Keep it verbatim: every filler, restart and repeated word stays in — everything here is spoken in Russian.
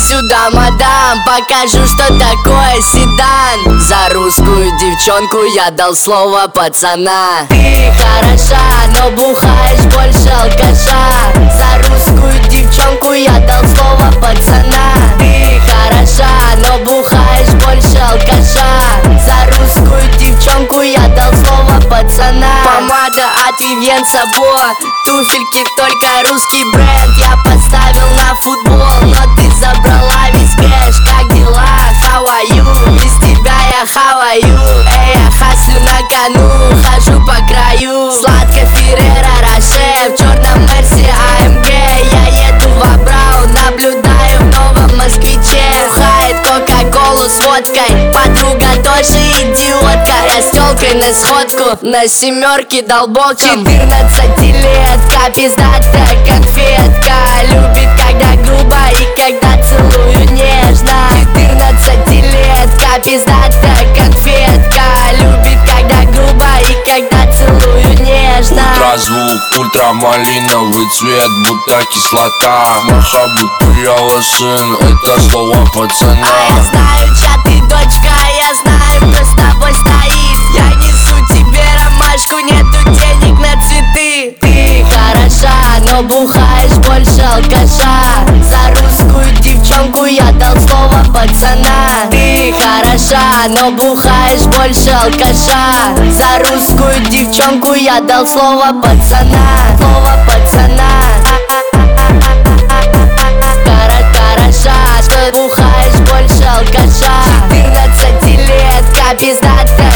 сюда, мадам, покажу, что такое седан. За русскую девчонку я дал слово пацана. Ты хороша, но бухаешь больше алкаша. За русскую девчонку я дал слово пацана. Ты хороша, но бухаешь больше алкаша. За русскую девчонку я дал слово пацана. Помада от Вивьен Сабо, туфельки только русский бренд. Я поставил на футбол, но ты забрала весь кэш. Как дела? How are you? Без тебя я how are you? Эй, я хаслю на кону, хожу по краю. Сладко Ферреро Роше, в черном Мерсе а эм гэ. Я еду в Абрау, наблюдаю в новом москвиче. Бухает кока-колу с водкой, подруга тоже идиотка. Я с тёлкой на сходку, на семерке дал боком. Четырнадцатилетка, пиздатая конфетка. Любит, когда грубо и когда целую нежно. Четырнадцатилетка, пиздатая конфетка. Любит, когда грубо и когда целую нежно. Ультразвук, ультрамалиновый цвет, будто кислота. Махабут, я сын, это слово пацана. А я знаю, чья ты дочка, я знаю, кто с тобой стоит. Я несу тебе ромашку, нету денег на цветы. Ты хороша, но бухаешь больше алкаша. За русскую девчонку я дал слово пацана. Ты хороша, но бухаешь больше алкаша. За русскую девчонку я дал слово пацана. Слово пацана. Хороша, что бухаешь больше алкаша. Четырнадцатилетка, пиздатая